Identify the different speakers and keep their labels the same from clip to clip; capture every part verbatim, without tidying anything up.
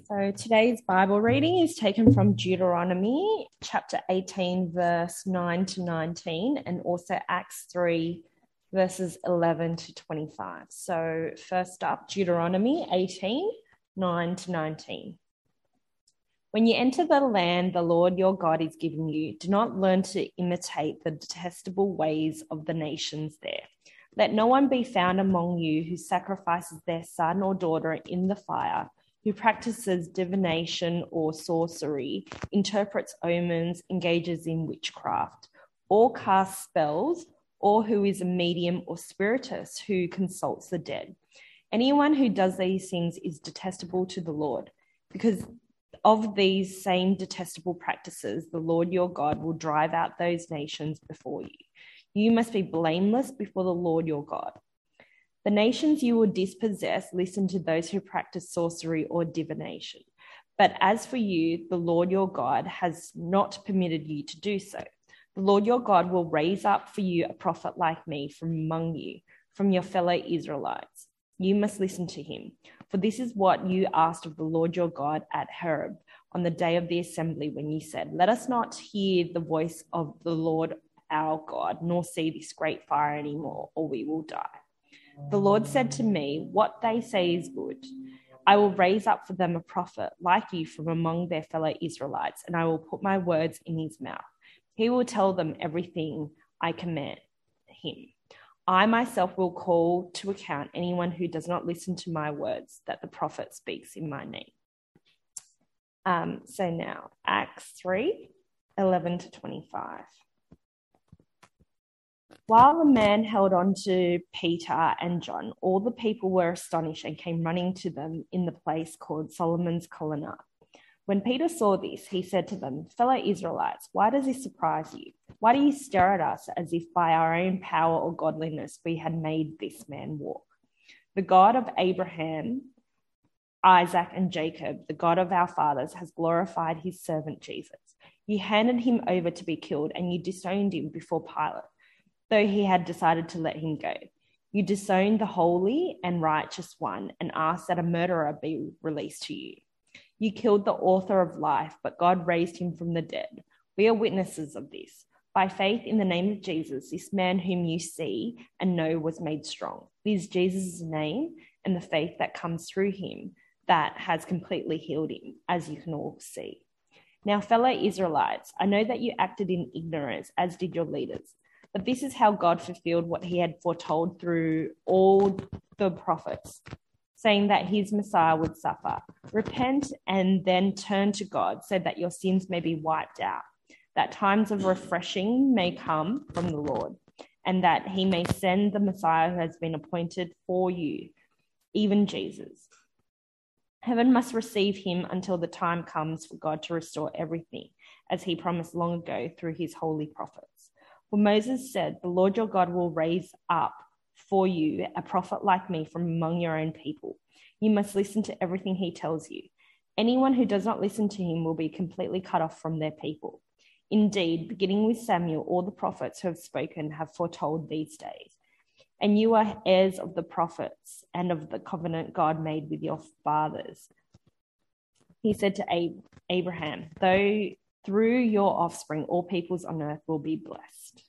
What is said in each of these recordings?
Speaker 1: So today's Bible reading is taken from Deuteronomy chapter eighteen, verse nine to nineteen, and also Acts three, verses eleven to twenty-five. So first up, Deuteronomy eighteen, nine to nineteen. When you enter the land the Lord your God is giving you, do not learn to imitate the detestable ways of the nations there. Let no one be found among you who sacrifices their son or daughter in the fire, who practices divination or sorcery, interprets omens, engages in witchcraft, or casts spells, or who is a medium or spiritist who consults the dead. Anyone who does these things is detestable to the Lord. Because of these same detestable practices, the Lord your God will drive out those nations before you. You must be blameless before the Lord your God. The nations you will dispossess listen to those who practice sorcery or divination. But as for you, the Lord your God has not permitted you to do so. The Lord your God will raise up for you a prophet like me from among you, from your fellow Israelites. You must listen to him. For this is what you asked of the Lord your God at Horeb on the day of the assembly, when you said, let us not hear the voice of the Lord our God, nor see this great fire anymore, or we will die. The Lord said to me, what they say is good. I will raise up for them a prophet like you from among their fellow Israelites, and I will put my words in his mouth. He will tell them everything I command him. I myself will call to account anyone who does not listen to my words that the prophet speaks in my name. Um, so now, Acts three, eleven to twenty-five. While the man held on to Peter and John, all the people were astonished and came running to them in the place called Solomon's Colonnade. When Peter saw this, he said to them, fellow Israelites, why does this surprise you? Why do you stare at us as if by our own power or godliness we had made this man walk? The God of Abraham, Isaac, and Jacob, the God of our fathers, has glorified his servant Jesus. You handed him over to be killed, and you disowned him before Pilate, though he had decided to let him go. You disowned the holy and righteous one and asked that a murderer be released to you. You killed the author of life, but God raised him from the dead. We are witnesses of this. By faith in the name of Jesus, this man whom you see and know was made strong. It is Jesus' name and the faith that comes through him that has completely healed him, as you can all see. Now, fellow Israelites, I know that you acted in ignorance, as did your leaders. But this is how God fulfilled what he had foretold through all the prophets, saying that his Messiah would suffer. Repent and then turn to God so that your sins may be wiped out, that times of refreshing may come from the Lord, and that he may send the Messiah who has been appointed for you, even Jesus. Heaven must receive him until the time comes for God to restore everything, as he promised long ago through his holy prophets. For Moses said, the Lord your God will raise up for you a prophet like me from among your own people. You must listen to everything he tells you. Anyone who does not listen to him will be completely cut off from their people. Indeed, beginning with Samuel, all the prophets who have spoken have foretold these days. And you are heirs of the prophets and of the covenant God made with your fathers. He said to Ab- Abraham, though through your offspring all peoples on earth will be blessed.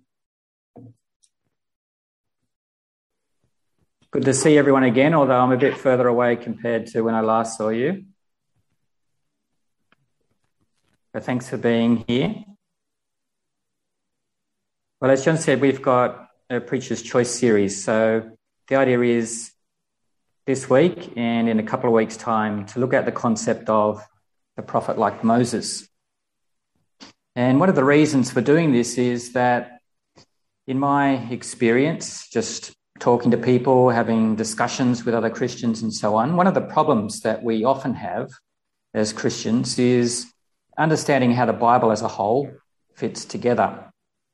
Speaker 2: Good to see everyone again, although I'm a bit further away compared to when I last saw you. But thanks for being here. Well, as John said, we've got a Preacher's Choice series. So the idea is this week and in a couple of weeks' time to look at the concept of a prophet like Moses. And one of the reasons for doing this is that in my experience, just talking to people, having discussions with other Christians and so on, one of the problems that we often have as Christians is understanding how the Bible as a whole fits together.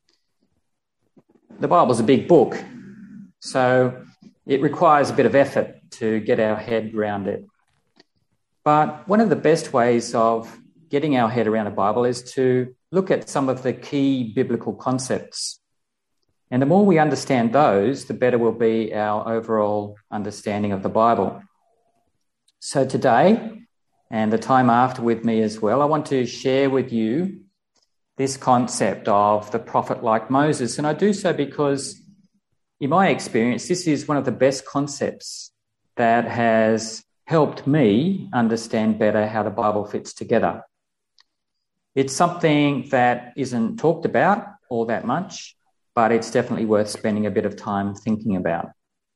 Speaker 2: The Bible's a big book, so it requires a bit of effort to get our head around it. But one of the best ways of getting our head around the Bible is to look at some of the key biblical concepts. And the more we understand those, the better will be our overall understanding of the Bible. So today, and the time after with me as well, I want to share with you this concept of the prophet like Moses. And I do so because, in my experience, this is one of the best concepts that has helped me understand better how the Bible fits together. It's something that isn't talked about all that much, but it's definitely worth spending a bit of time thinking about.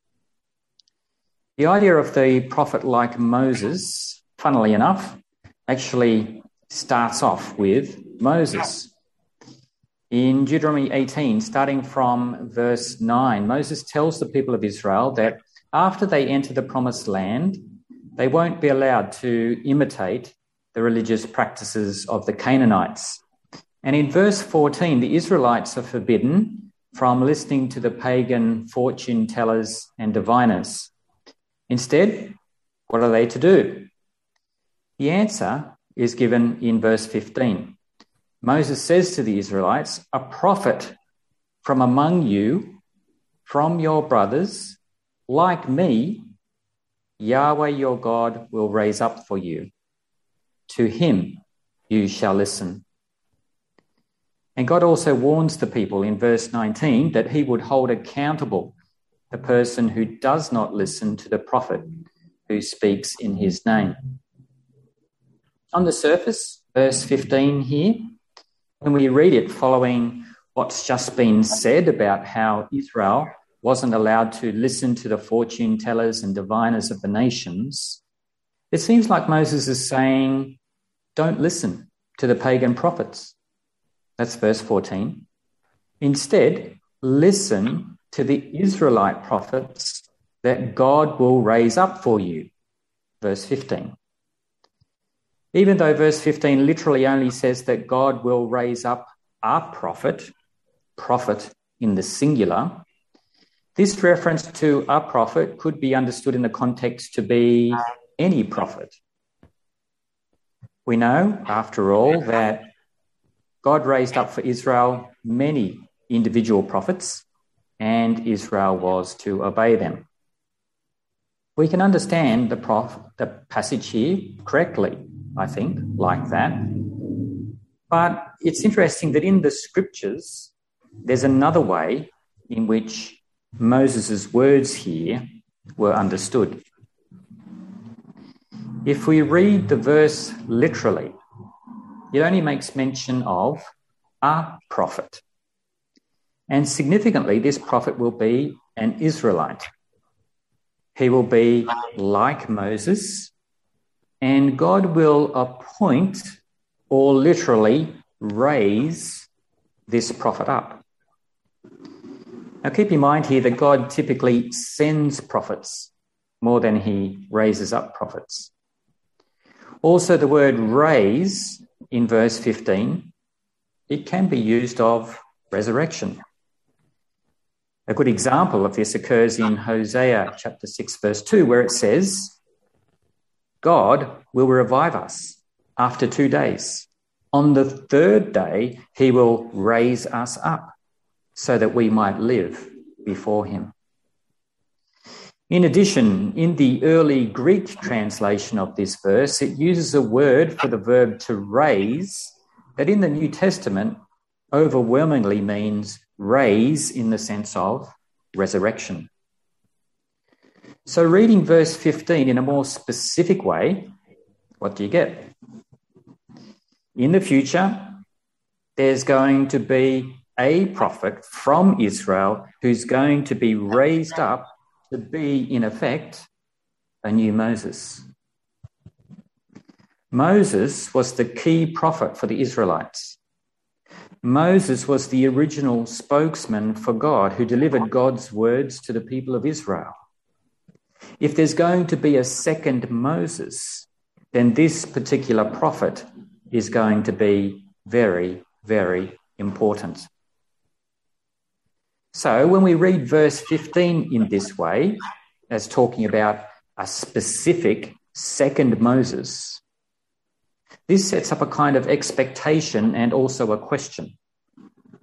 Speaker 2: The idea of the prophet like Moses, funnily enough, actually starts off with Moses. In Deuteronomy eighteen, starting from verse nine, Moses tells the people of Israel that after they enter the promised land, they won't be allowed to imitate the religious practices of the Canaanites. And in verse fourteen, the Israelites are forbidden from listening to the pagan fortune tellers and diviners. Instead, what are they to do? The answer is given in verse fifteen. Moses says to the Israelites, "A prophet from among you, from your brothers, like me, Yahweh your God will raise up for you. To him you shall listen." And God also warns the people in verse nineteen that he would hold accountable the person who does not listen to the prophet who speaks in his name. On the surface, verse fifteen here, when we read it following what's just been said about how Israel wasn't allowed to listen to the fortune tellers and diviners of the nations, it seems like Moses is saying, don't listen to the pagan prophets. That's verse fourteen. Instead, listen to the Israelite prophets that God will raise up for you. Verse fifteen. Even though verse fifteen literally only says that God will raise up a prophet, prophet in the singular, this reference to a prophet could be understood in the context to be any prophet. We know, after all, that God raised up for Israel many individual prophets, and Israel was to obey them. We can understand the, prof, the passage here correctly, I think, like that. But it's interesting that in the scriptures, there's another way in which Moses' words here were understood. If we read the verse literally, it only makes mention of a prophet. And significantly, this prophet will be an Israelite. He will be like Moses, and God will appoint or literally raise this prophet up. Now keep in mind here that God typically sends prophets more than he raises up prophets. Also, the word raise in verse fifteen, it can be used of resurrection. A good example of this occurs in Hosea chapter six, verse two, where it says, God will revive us after two days. On the third day, he will raise us up so that we might live before him. In addition, in the early Greek translation of this verse, it uses a word for the verb to raise that in the New Testament overwhelmingly means raise in the sense of resurrection. So reading verse fifteen in a more specific way, what do you get? In the future, there's going to be a prophet from Israel who's going to be raised up to be, in effect, a new Moses. Moses was the key prophet for the Israelites. Moses was the original spokesman for God who delivered God's words to the people of Israel. If there's going to be a second Moses, then this particular prophet is going to be very, very important. So when we read verse fifteen in this way, as talking about a specific second Moses, this sets up a kind of expectation and also a question.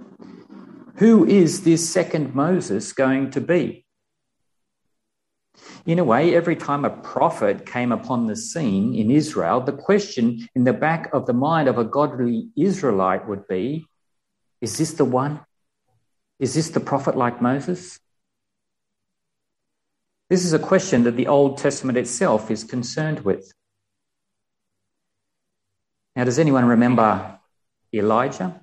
Speaker 2: Who is this second Moses going to be? In a way, every time a prophet came upon the scene in Israel, the question in the back of the mind of a godly Israelite would be, is this the one? Is this the prophet like Moses? This is a question that the Old Testament itself is concerned with. Now, does anyone remember Elijah?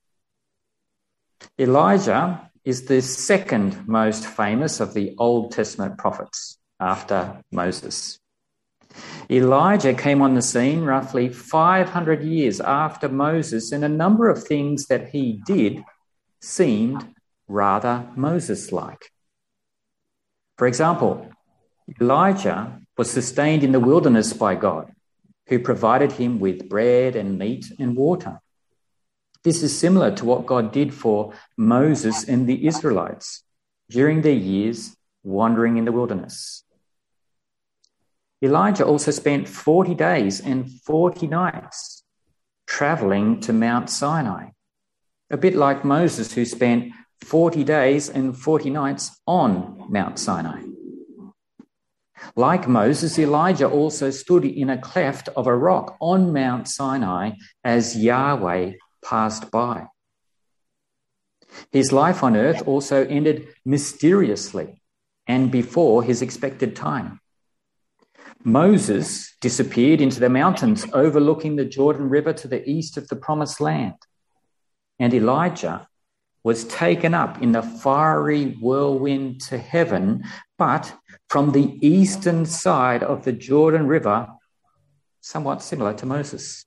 Speaker 2: Elijah is the second most famous of the Old Testament prophets after Moses. Elijah came on the scene roughly five hundred years after Moses, and a number of things that he did seemed rather Moses-like. For example, Elijah was sustained in the wilderness by God, who provided him with bread and meat and water. This is similar to what God did for Moses and the Israelites during their years wandering in the wilderness. Elijah also spent forty days and forty nights travelling to Mount Sinai, a bit like Moses, who spent forty days and forty nights on Mount Sinai. Like Moses, Elijah also stood in a cleft of a rock on Mount Sinai as Yahweh passed by. His life on earth also ended mysteriously and before his expected time. Moses disappeared into the mountains overlooking the Jordan River to the east of the Promised Land, and Elijah was taken up in the fiery whirlwind to heaven, but from the eastern side of the Jordan River, somewhat similar to Moses.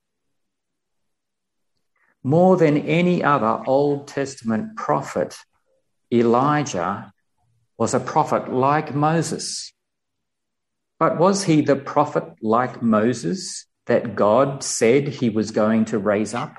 Speaker 2: More than any other Old Testament prophet, Elijah was a prophet like Moses. But was he the prophet like Moses that God said he was going to raise up?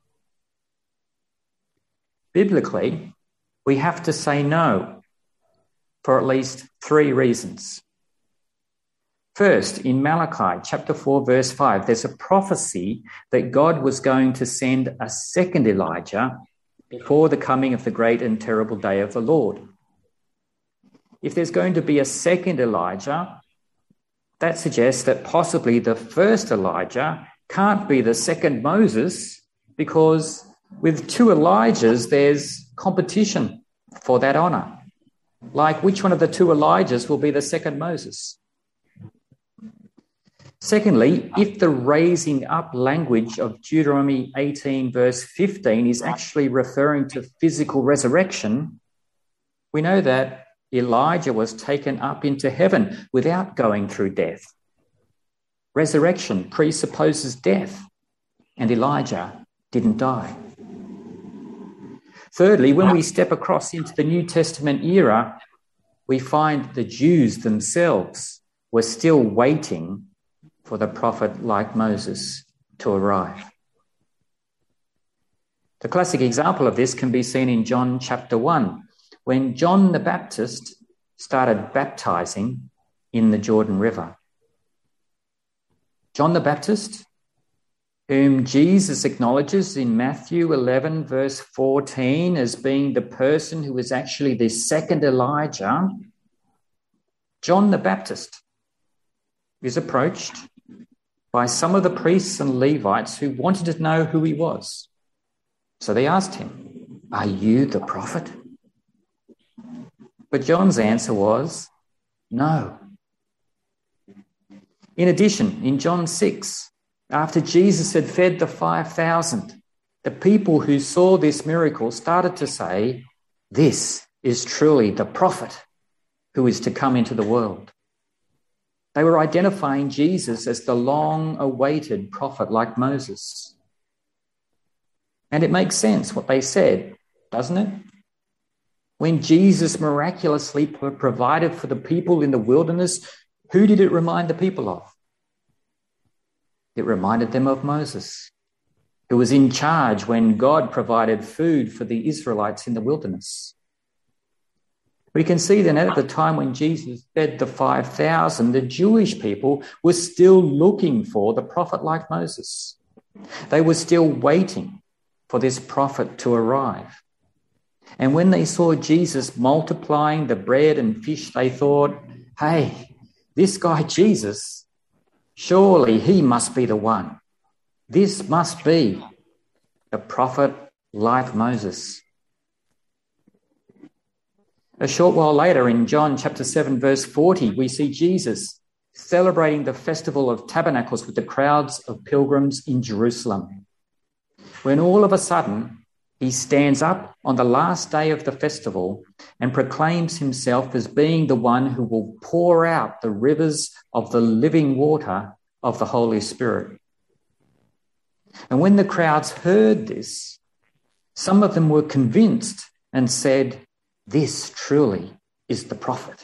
Speaker 2: Biblically, we have to say no for at least three reasons. First, in Malachi chapter four, verse five, there's a prophecy that God was going to send a second Elijah before the coming of the great and terrible day of the Lord. If there's going to be a second Elijah, that suggests that possibly the first Elijah can't be the second Moses, because with two Elijahs, there's competition for that honour. Like, which one of the two Elijahs will be the second Moses? Secondly, if the raising up language of Deuteronomy eighteen, verse fifteen, is actually referring to physical resurrection, we know that Elijah was taken up into heaven without going through death. Resurrection presupposes death, and Elijah didn't die. Thirdly, when we step across into the New Testament era, we find the Jews themselves were still waiting for the prophet like Moses to arrive. The classic example of this can be seen in John chapter one, when John the Baptist started baptizing in the Jordan River. John the Baptist, whom Jesus acknowledges in Matthew eleven, verse fourteen, as being the person who was actually the second Elijah, John the Baptist is approached by some of the priests and Levites who wanted to know who he was. So they asked him, "Are you the prophet?" But John's answer was, "No." In addition, in John six, after Jesus had fed the five thousand, the people who saw this miracle started to say, "This is truly the prophet who is to come into the world." They were identifying Jesus as the long-awaited prophet like Moses. And it makes sense what they said, doesn't it? When Jesus miraculously provided for the people in the wilderness, who did it remind the people of? It reminded them of Moses, who was in charge when God provided food for the Israelites in the wilderness. We can see then at the time when Jesus fed the five thousand, the Jewish people were still looking for the prophet like Moses. They were still waiting for this prophet to arrive. And when they saw Jesus multiplying the bread and fish, they thought, "Hey, this guy Jesus, surely he must be the one. This must be a prophet like Moses. A short while later in John chapter seven, verse forty, we see Jesus celebrating the festival of tabernacles with the crowds of pilgrims in Jerusalem, when all of a sudden he stands up on the last day of the festival and proclaims himself as being the one who will pour out the rivers of the living water of the Holy Spirit. And when the crowds heard this, some of them were convinced and said, "This truly is the prophet."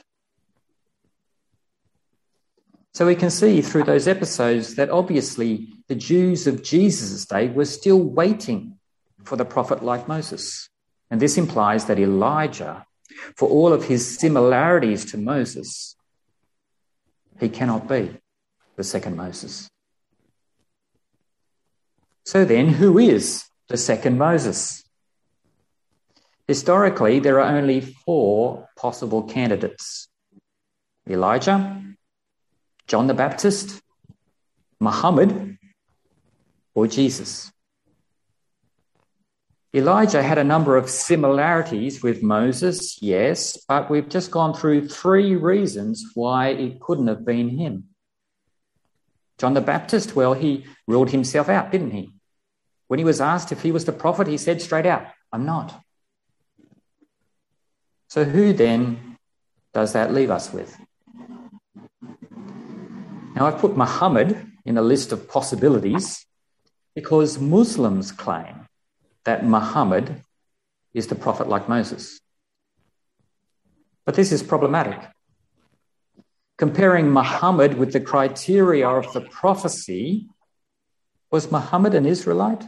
Speaker 2: So we can see through those episodes that obviously the Jews of Jesus' day were still waiting for the prophet like Moses. And this implies that Elijah, for all of his similarities to Moses, he cannot be the second Moses. So then, who is the second Moses? Historically, there are only four possible candidates: Elijah, John the Baptist, Muhammad, or Jesus. Elijah had a number of similarities with Moses, yes, but we've just gone through three reasons why it couldn't have been him. John the Baptist, well, he ruled himself out, didn't he? When he was asked if he was the prophet, he said straight out, "I'm not." So who then does that leave us with? Now, I've put Muhammad in a list of possibilities because Muslims claim that Muhammad is the prophet like Moses. But this is problematic. Comparing Muhammad with the criteria of the prophecy, was Muhammad an Israelite?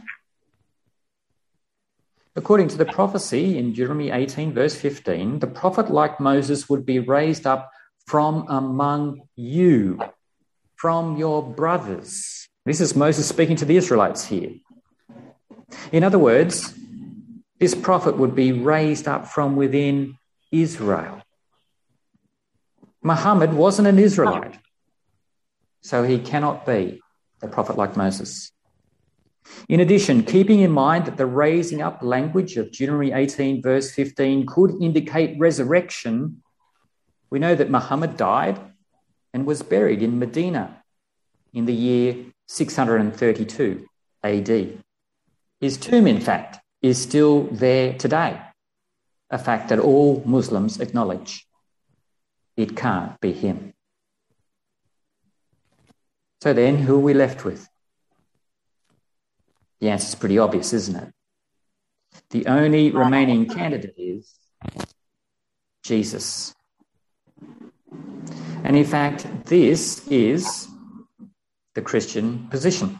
Speaker 2: According to the prophecy in Deuteronomy eighteen, verse fifteen, the prophet like Moses would be raised up from among you, from your brothers. This is Moses speaking to the Israelites here. In other words, this prophet would be raised up from within Israel. Muhammad wasn't an Israelite, so he cannot be a prophet like Moses. In addition, keeping in mind that the raising up language of Deuteronomy eighteen, verse fifteen could indicate resurrection, we know that Muhammad died and was buried in Medina in the year six hundred thirty-two A D. His tomb, in fact, is still there today, a fact that all Muslims acknowledge. It can't be him. So then, who are we left with? The answer is pretty obvious, isn't it? The only remaining candidate is Jesus. And in fact, this is the Christian position.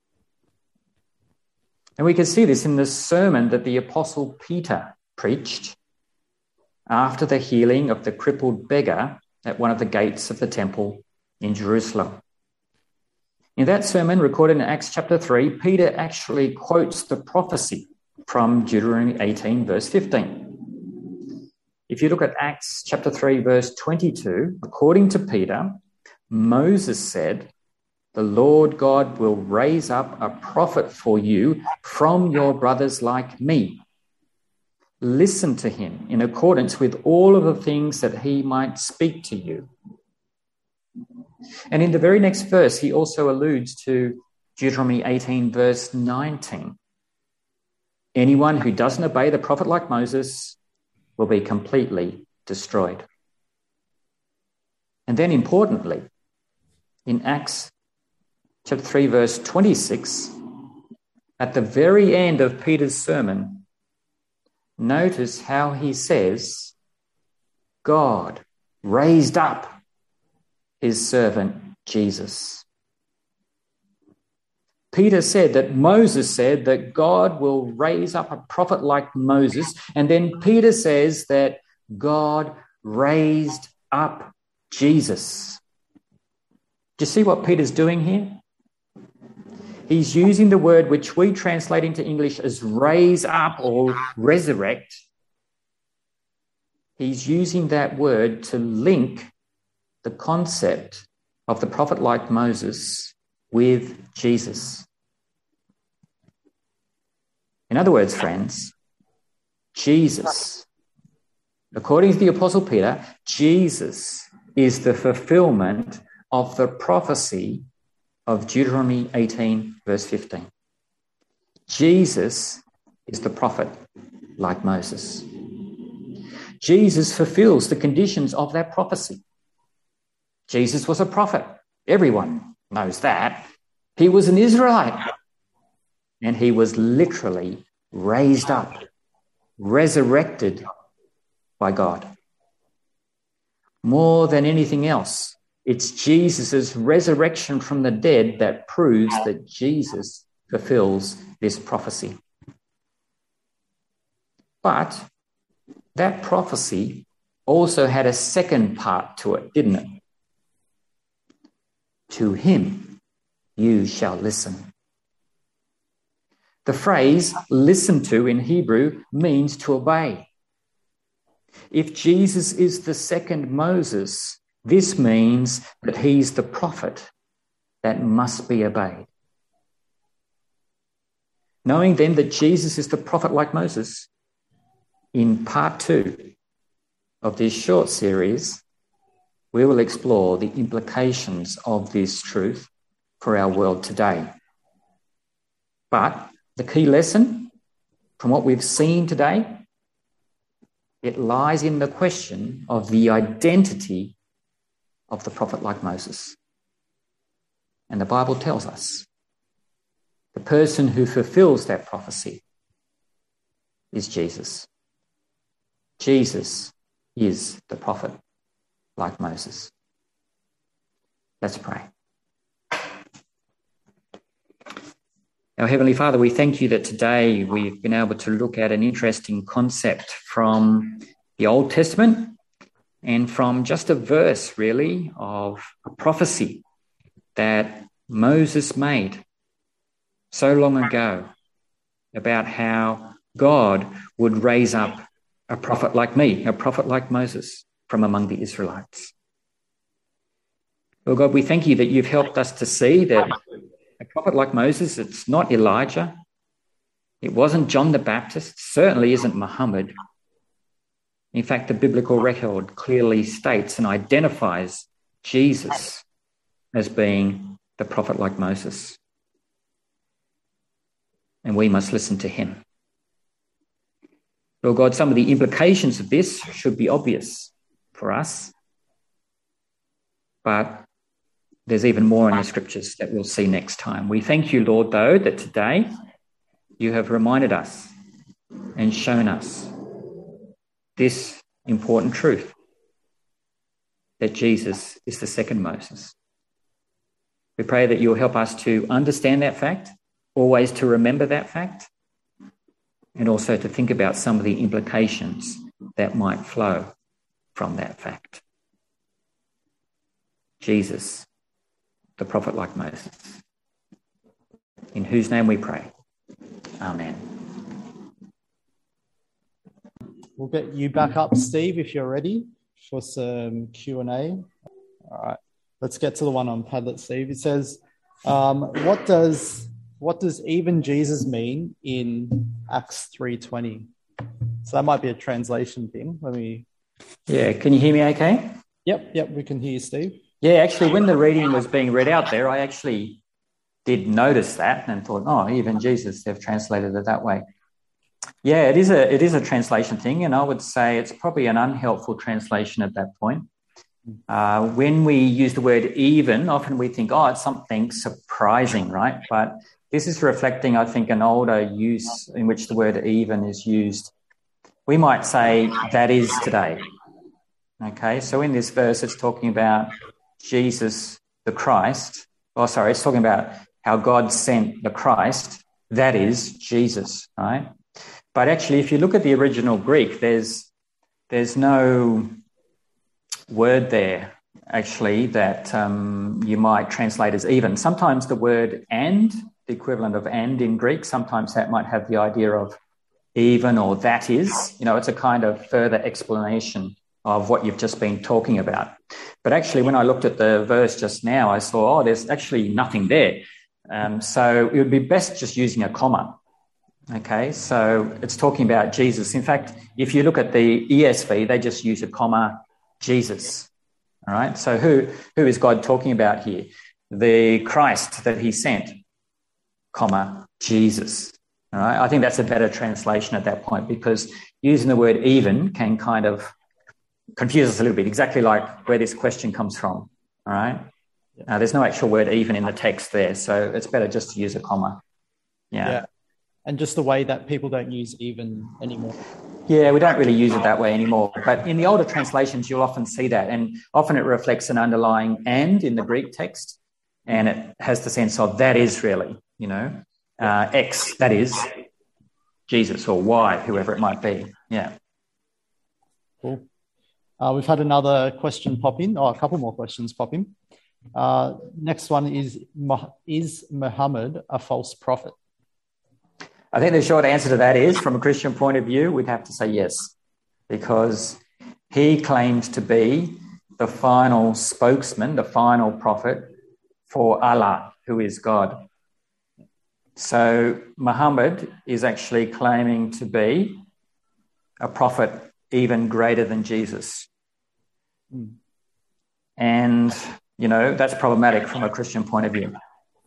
Speaker 2: And we can see this in the sermon that the Apostle Peter preached after the healing of the crippled beggar at one of the gates of the temple in Jerusalem. In that sermon recorded in Acts chapter three, Peter actually quotes the prophecy from Deuteronomy eighteen, verse fifteen. If you look at Acts chapter three, verse twenty-two, according to Peter, Moses said, "The Lord God will raise up a prophet for you from your brothers like me. Listen to him in accordance with all of the things that he might speak to you." And in the very next verse, he also alludes to Deuteronomy eighteen, verse nineteen. Anyone who doesn't obey the prophet like Moses will be completely destroyed. And then importantly, in Acts chapter three, verse twenty-six, at the very end of Peter's sermon, notice how he says, God raised up his servant Jesus. Peter said that Moses said that God will raise up a prophet like Moses, and then Peter says that God raised up Jesus. Do you see what Peter's doing here? He's using the word which we translate into English as raise up or resurrect. He's using that word to link the concept of the prophet like Moses with Jesus. In other words, friends, Jesus, according to the Apostle Peter, Jesus is the fulfillment of the prophecy of Deuteronomy eighteen, verse fifteen. Jesus is the prophet like Moses. Jesus fulfills the conditions of that prophecy. Jesus was a prophet. Everyone knows that. He was an Israelite. And he was literally raised up, resurrected by God. More than anything else, it's Jesus' resurrection from the dead that proves that Jesus fulfills this prophecy. But that prophecy also had a second part to it, didn't it? To him you shall listen. The phrase listen to in Hebrew means to obey. If Jesus is the second Moses, this means that he's the prophet that must be obeyed. Knowing then that Jesus is the prophet like Moses, in part two of this short series, we will explore the implications of this truth for our world today. But the key lesson from what we've seen today, it lies in the question of the identity of the prophet like Moses. And the Bible tells us the person who fulfills that prophecy is Jesus. Jesus is the prophet like Moses. Let's pray. Our Heavenly Father, we thank you that today we've been able to look at an interesting concept from the Old Testament and from just a verse, really, of a prophecy that Moses made so long ago about how God would raise up a prophet like me, a prophet like Moses from among the Israelites. Lord God, we thank you that you've helped us to see that a prophet like Moses, it's not Elijah. It wasn't John the Baptist. Certainly isn't Muhammad. In fact, the biblical record clearly states and identifies Jesus as being the prophet like Moses. And we must listen to him. Lord God, some of the implications of this should be obvious for us. But there's even more in the scriptures that we'll see next time. We thank you, Lord, though, that today you have reminded us and shown us this important truth, that Jesus is the second Moses. We pray that you'll help us to understand that fact, always to remember that fact, and also to think about some of the implications that might flow from that fact. Jesus, the prophet like Moses, in whose name we pray. Amen.
Speaker 3: We'll get you back up, Steve, if you're ready for some Q and A. All right, let's get to the one on Padlet, Steve. It says, um, what does what does even Jesus mean in Acts three twenty? So that might be a translation thing. Let me...
Speaker 2: Yeah, can you hear me okay?
Speaker 3: Yep, yep, we can hear you, Steve.
Speaker 2: Yeah, actually, when the reading was being read out there, I actually did notice that and thought, oh, even Jesus, they've translated it that way. Yeah, it is a it is a translation thing, and I would say it's probably an unhelpful translation at that point. Uh, when we use the word even, often we think, oh, it's something surprising, right? But this is reflecting, I think, an older use in which the word even is used. We might say that is today. Okay, so in this verse, it's talking about Jesus, the Christ. Oh, sorry, it's talking about how God sent the Christ, that is Jesus, right? But actually, if you look at the original Greek, there's there's no word there, actually, that um, you might translate as even. Sometimes the word and, the equivalent of and in Greek, sometimes that might have the idea of even or that is. You know, it's a kind of further explanation of what you've just been talking about. But actually, when I looked at the verse just now, I saw, oh, there's actually nothing there. Um, so it would be best just using a comma. Okay, so it's talking about Jesus. In fact, if you look at the E S V, they just use a comma, Jesus. All right, so who who is God talking about here? The Christ that he sent, comma, Jesus. All right, I think that's a better translation at that point, because using the word even can kind of confuse us a little bit, exactly like where this question comes from. All right, uh, there's no actual word even in the text there, so it's better just to use a comma. Yeah.
Speaker 3: yeah. And just the way that people don't use even anymore.
Speaker 2: Yeah, we don't really use it that way anymore. But in the older translations, you'll often see that. And often it reflects an underlying and in the Greek text. And it has the sense of that is really, you know, uh, X, that is Jesus, or Y, whoever it might be. Yeah.
Speaker 3: Cool. Uh, we've had another question pop in, or a couple more questions pop in. Uh, next one is, is Muhammad a false prophet?
Speaker 2: I think the short answer to that is, from a Christian point of view, we'd have to say yes, because he claims to be the final spokesman, the final prophet for Allah, who is God. So Muhammad is actually claiming to be a prophet even greater than Jesus.
Speaker 3: Mm.
Speaker 2: And, you know, that's problematic from a Christian point of view.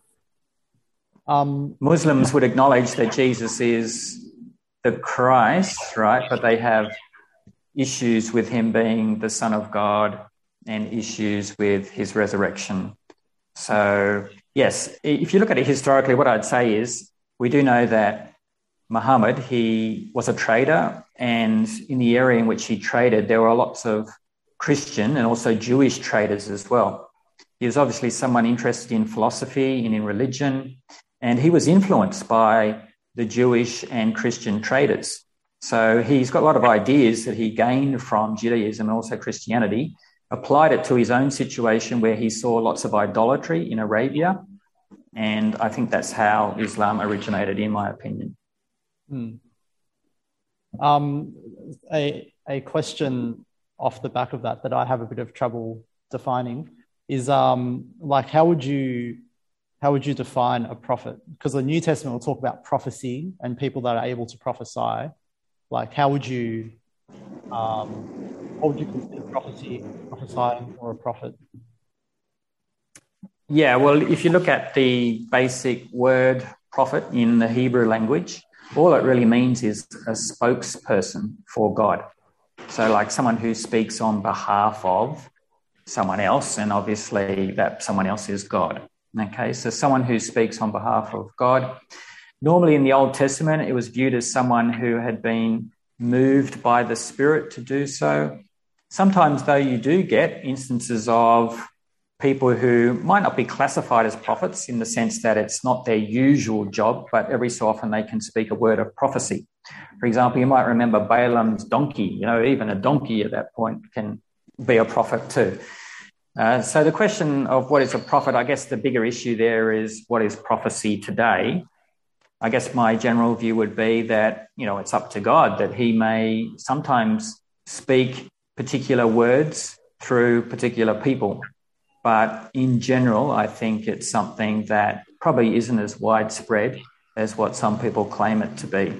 Speaker 3: Um,
Speaker 2: Muslims would acknowledge that Jesus is the Christ, right? But they have issues with him being the Son of God and issues with his resurrection. So, yes, if you look at it historically, what I'd say is we do know that Muhammad, he was a trader, and in the area in which he traded, there were lots of Christian and also Jewish traders as well. He was obviously someone interested in philosophy and in religion, and he was influenced by the Jewish and Christian traders. So he's got a lot of ideas that he gained from Judaism and also Christianity, applied it to his own situation where he saw lots of idolatry in Arabia. And I think that's how Islam originated, in my opinion.
Speaker 3: Hmm. Um, a, a question off the back of that that I have a bit of trouble defining is um, like, how would you how would you define a prophet? Because the New Testament will talk about prophecy and people that are able to prophesy. Like, how would you um, what would you consider prophecy, prophesying, or a prophet?
Speaker 2: Yeah, well, if you look at the basic word prophet in the Hebrew language, all it really means is a spokesperson for God. So like someone who speaks on behalf of someone else, and obviously that someone else is God. Okay, so someone who speaks on behalf of God. Normally in the Old Testament, it was viewed as someone who had been moved by the Spirit to do so. Sometimes, though, you do get instances of people who might not be classified as prophets in the sense that it's not their usual job, but every so often they can speak a word of prophecy. For example, you might remember Balaam's donkey. You know, even a donkey at that point can be a prophet too. Uh, so the question of what is a prophet, I guess the bigger issue there is what is prophecy today. I guess my general view would be that, you know, it's up to God, that he may sometimes speak particular words through particular people. But in general, I think it's something that probably isn't as widespread as what some people claim it to be.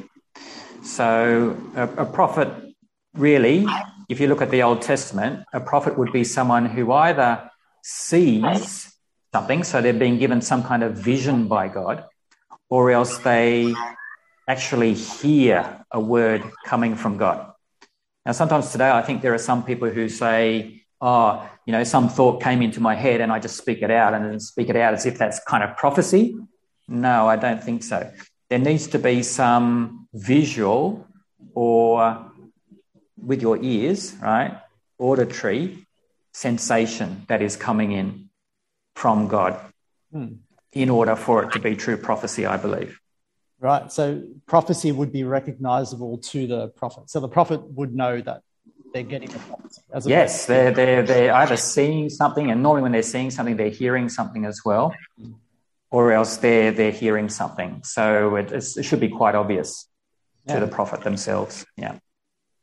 Speaker 2: So a, a prophet, really, if you look at the Old Testament, a prophet would be someone who either sees something, so they're being given some kind of vision by God, or else they actually hear a word coming from God. Now, sometimes today, I think there are some people who say, oh, you know, some thought came into my head and I just speak it out and then speak it out as if that's kind of prophecy. No, I don't think so. There needs to be some visual or with your ears, right, auditory sensation that is coming in from God hmm. in order for it to be true prophecy, I believe.
Speaker 3: Right. So prophecy would be recognizable to the prophet. So the prophet would know that they're getting a prophecy. As
Speaker 2: yes, they're, they're, they're either seeing something, and normally when they're seeing something, they're hearing something as well, or else they're, they're hearing something. So it, it should be quite obvious yeah. to the prophet themselves. Yeah.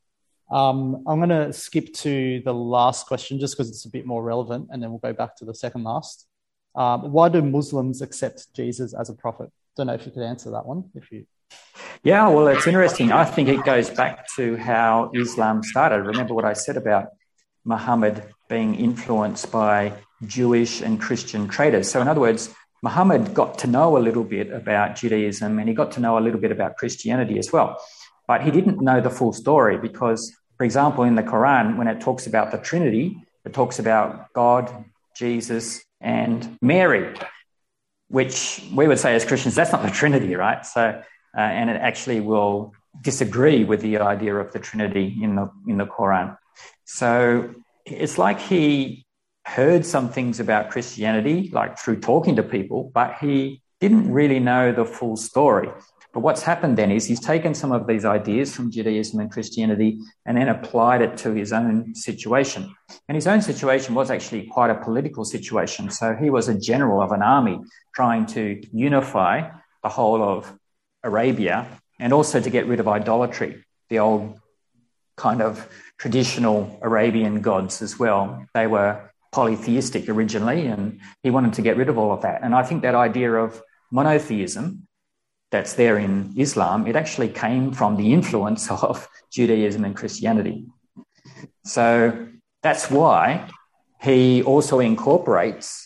Speaker 3: Um, I'm going to skip to the last question just because it's a bit more relevant, and then we'll go back to the second last. Um, why do Muslims accept Jesus as a prophet? Don't know if you could answer that one. If you,
Speaker 2: Yeah, well, it's interesting. I think it goes back to how Islam started. Remember what I said about Muhammad being influenced by Jewish and Christian traders. So in other words, Muhammad got to know a little bit about Judaism and he got to know a little bit about Christianity as well. But he didn't know the full story because, for example, in the Quran, when it talks about the Trinity, it talks about God, Jesus, and Mary, which we would say as Christians, that's not the Trinity, right? So, uh, and it actually will disagree with the idea of the Trinity in the in the Quran. So it's like he heard some things about Christianity, like through talking to people, but he didn't really know the full story. But what's happened then is he's taken some of these ideas from Judaism and Christianity and then applied it to his own situation. And his own situation was actually quite a political situation. So he was a general of an army trying to unify the whole of Arabia and also to get rid of idolatry, the old kind of traditional Arabian gods as well. They were polytheistic originally, and he wanted to get rid of all of that. And I think that idea of monotheism that's there in Islam, it actually came from the influence of Judaism and Christianity. So that's why he also incorporates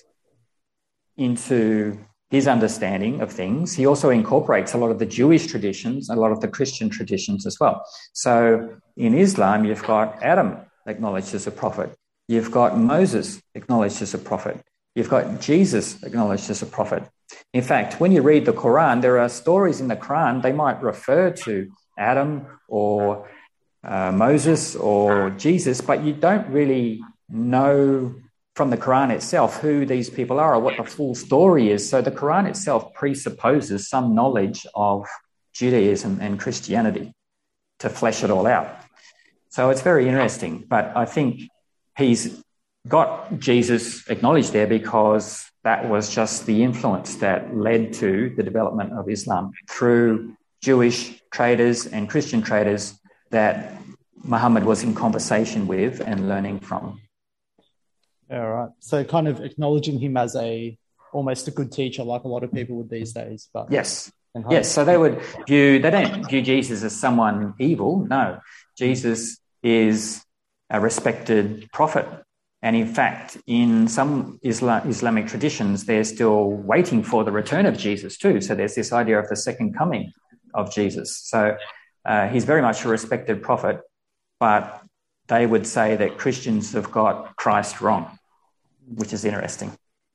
Speaker 2: into his understanding of things, he also incorporates a lot of the Jewish traditions, a lot of the Christian traditions as well. So in Islam, you've got Adam acknowledged as a prophet. You've got Moses acknowledged as a prophet. You've got Jesus acknowledged as a prophet. In fact, when you read the Quran, there are stories in the Quran, they might refer to Adam or uh, Moses or Jesus, but you don't really know from the Quran itself who these people are or what the full story is. So the Quran itself presupposes some knowledge of Judaism and Christianity to flesh it all out. So it's very interesting, but I think he's got Jesus acknowledged there because that was just the influence that led to the development of Islam through Jewish traders and Christian traders that Muhammad was in conversation with and learning from.
Speaker 3: All right. So kind of acknowledging him as a almost a good teacher, like a lot of people would these days. But
Speaker 2: yes, yes. So they would view they don't view Jesus as someone evil. No, Jesus is a respected prophet. And in fact, in some Islam, Islamic traditions, they're still waiting for the return of Jesus too. So there's this idea of the second coming of Jesus. So uh, he's very much a respected prophet, but they would say that Christians have got Christ wrong, which is interesting.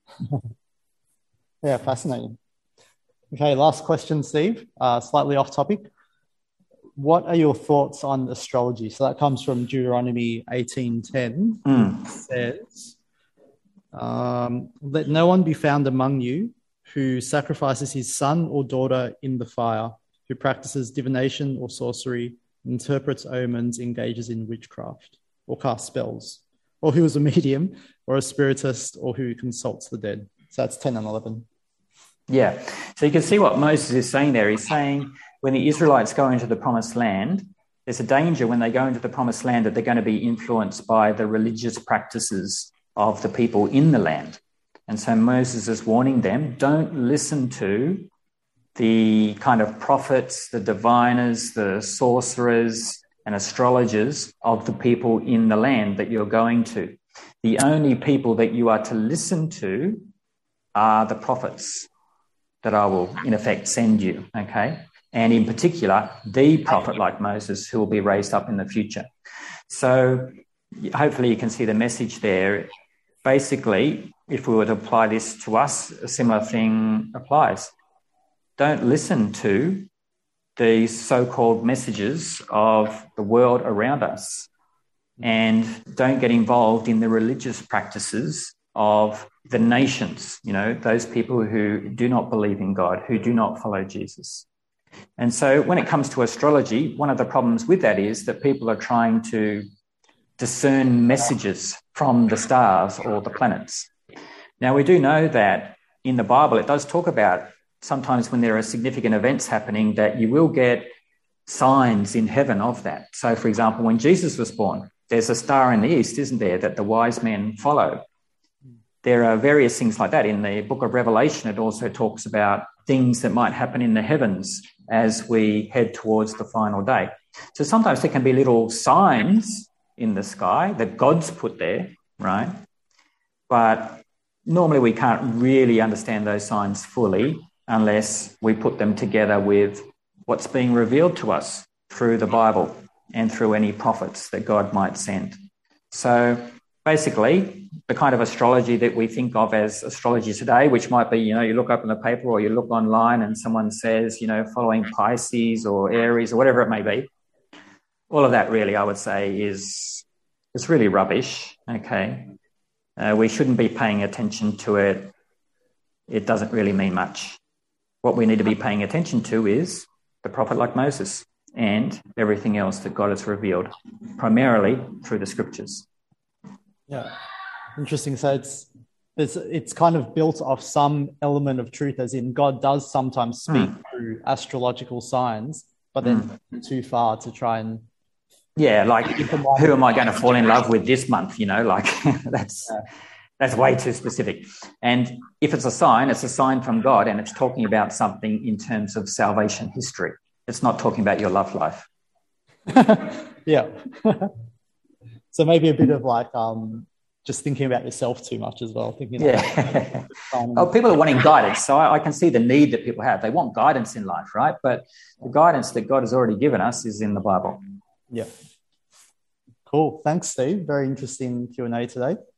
Speaker 3: Yeah, fascinating. Okay, last question, Steve. Uh, slightly off topic. What are your thoughts on astrology? So that comes from Deuteronomy eighteen ten.
Speaker 2: Mm.
Speaker 3: It says, um, let no one be found among you who sacrifices his son or daughter in the fire, who practices divination or sorcery, interprets omens, engages in witchcraft, or casts spells, or who is a medium or a spiritist, or who consults the dead. So that's ten and eleven.
Speaker 2: Yeah. So you can see what Moses is saying there. He's saying when the Israelites go into the promised land, there's a danger when they go into the promised land that they're going to be influenced by the religious practices of the people in the land. And so Moses is warning them, don't listen to the kind of prophets, the diviners, the sorcerers and astrologers of the people in the land that you're going to. The only people that you are to listen to are the prophets that I will, in effect, send you, okay? And in particular, the prophet like Moses who will be raised up in the future. So hopefully you can see the message there. Basically, if we were to apply this to us, a similar thing applies. Don't listen to the so-called messages of the world around us, and don't get involved in the religious practices of the nations, you know, those people who do not believe in God, who do not follow Jesus. And so when it comes to astrology, one of the problems with that is that people are trying to discern messages from the stars or the planets. Now, we do know that in the Bible, it does talk about sometimes when there are significant events happening that you will get signs in heaven of that. So, for example, when Jesus was born, there's a star in the east, isn't there, that the wise men follow. There are various things like that. In the book of Revelation, it also talks about things that might happen in the heavens as we head towards the final day. So sometimes there can be little signs in the sky that God's put there, right? But normally we can't really understand those signs fully unless we put them together with what's being revealed to us through the Bible and through any prophets that God might send. So basically, the kind of astrology that we think of as astrology today, which might be, you know, you look up in the paper or you look online and someone says, you know, following Pisces or Aries or whatever it may be, all of that really, I would say, is is really rubbish, okay? Uh, we shouldn't be paying attention to it. It doesn't really mean much. What we need to be paying attention to is the prophet like Moses and everything else that God has revealed, primarily through the scriptures.
Speaker 3: Yeah, interesting. So it's it's it's kind of built off some element of truth, as in God does sometimes speak mm. through astrological signs, but then mm. too far to try and
Speaker 2: yeah, like who am I going to fall in love with this month? You know, like that's yeah. that's way too specific. And if it's a sign, it's a sign from God, and it's talking about something in terms of salvation history. It's not talking about your love life.
Speaker 3: Yeah. So maybe a bit of like um, just thinking about yourself too much as well. Thinking,
Speaker 2: yeah. Um, oh, people are wanting guidance. So I, I can see the need that people have. They want guidance in life, right? But the guidance that God has already given us is in the Bible.
Speaker 3: Yeah. Cool. Thanks, Steve. Very interesting Q and A today.